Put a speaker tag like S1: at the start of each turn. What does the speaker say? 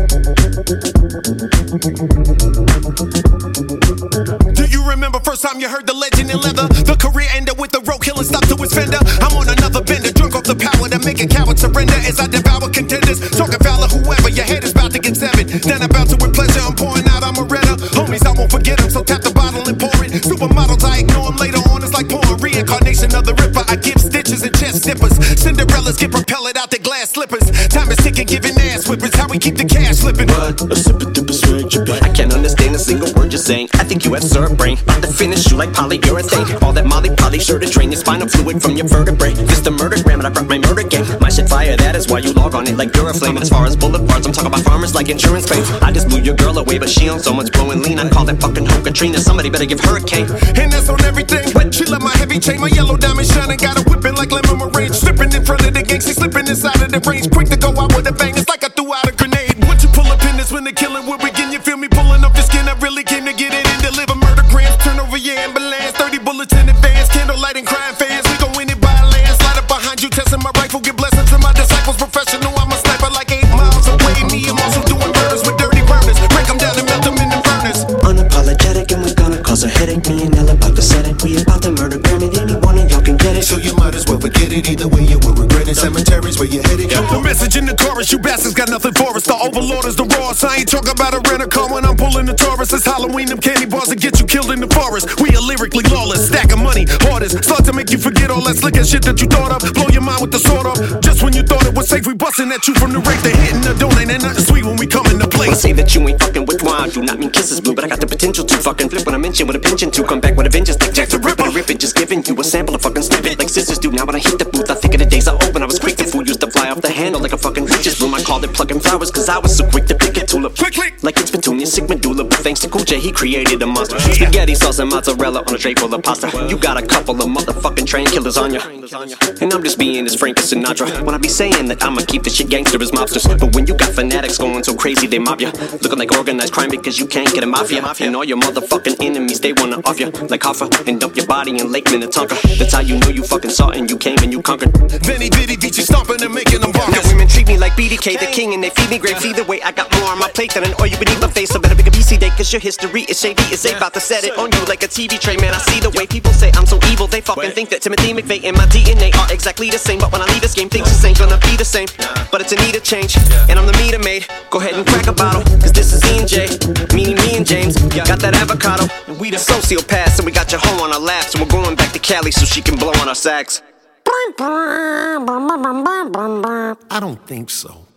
S1: Do you remember first time you heard the legend in leather? The career ended with the road killing stop to his fender. I'm on another bender, drunk off the power that make a coward surrender as I devour contenders. Talking foul of whoever, your head is about to get severed. Then about to with pleasure, I'm pouring out, I'm a redder. Homies, I won't forget them, so tap the bottle and pour it. Supermodels, I ignore them later on, it's like pouring reincarnation of the Ripper. I give stitches and chest zippers. Cinderellas get propelled out their glass slippers. Time is ticking, giving ass whippers. How we keep the cash slipping.
S2: What? A sip of dipper swag your back. I can't understand a single word you're saying. I think you have syrup brain. About to finish you like polyurethane. All that Molly sure to drain your spinal fluid from your vertebrae. This the murder gram and I brought my murder game. My shit fire, that is why you log on it like Duraflame. And as far as boulevards, I'm talking about farmers like insurance claims. I just blew your girl away, but she on so much blowing lean. I call that fucking hoe Katrina. Somebody better give her a cane.
S1: And that's on everything. She love my heavy chain, my yellow diamond shining. Got her whipping like lemon meringue. Slipping in front of the gang, she slipping inside of the range. Quick to go out with a bang, it's like I threw out a grenade. Once you pull up in this when the killing will begin, you feel me pulling up your skin. I really came to get it and deliver murder grams. Turn over your ambulance, 30 bullets in advance. Candlelight and crime fans, we gon' win it by a landslide. Up behind you, testing my rifle, get blessings to my disciples. Professional, I'm a sniper like 8 miles away. Me, I'm also doing murders with dirty burners. Break them down and melt them in the furnace.
S2: Unapologetic and we're gonna cause a headache. Me and Ella about to set it. We about to murder Grammy, any one of y'all can get it.
S3: So you might as well forget it. Either way you will regret it. Cemeteries where you're headed.
S1: The message in the chorus, you bastards got nothing for us. The overlord is the Ross. I ain't talking about a rental car when I'm pulling the Taurus. It's Halloween, them candy bars that get you killed in the forest. We are lyrically lawless, stack of money, hardest. Start to make you forget all that slick and shit that you thought of. Blow your mind with the sword up. Just when you thought it was safe, we busting at you from the rape. They hitting the donate, ain't nothing sweet when we come into play.
S2: When I say that you ain't fucking with wine, do not mean kisses blue, but I got the potential to fucking flip when I mention with a pension to come back with a vengeance like Jack the Ripper. Rip it, just giving you a sample of fucking snippet like sisters do. Now when I hit the booth, I think of the days I open. I was quick, the food used to fly off the handle like a fucking witch's broom. I called it plucking flowers, cause I was so quick to pick a tulip.
S1: Quickly,
S2: like it's Petunia, sick medulla, but thanks to Cool J, he created a monster. Spaghetti sauce and mozzarella on a tray full of pasta. You got a couple of motherfucking train killers on ya. And I'm just being as frank as Sinatra when I be saying that I'ma keep the shit gangster as mobsters. But when you got fanatics going so crazy they mob ya, looking like organized crime because you can't get a mafia. And all your motherfucking enemies, they wanna off ya like Hoffa and dump your body in Lake Minnetonka. That's how you know you fucking saw and you came and you conquered.
S1: Benny Diddy beat you stomping and making them
S2: Now women treat me like BDK, the king, and they feed me grapes. Either way, I got more on my plate than an oil beneath my face. So better pick a BC day, cause your history is shady. It's they about to set it on you like a TV tray. Man, I see the way people say I'm so evil. They fucking think that Timothy McVeigh and my DNA are exactly the same. But when I leave this game, things just ain't gonna be the same. But it's a need a change, and I'm the meter maid. Go ahead and crack a bottle, cause this is E&J. Me and James, got that avocado. And we the sociopaths, and we got your hoe on our laps. And we're going back to Cali so she can blow on our sax.
S1: I don't think so.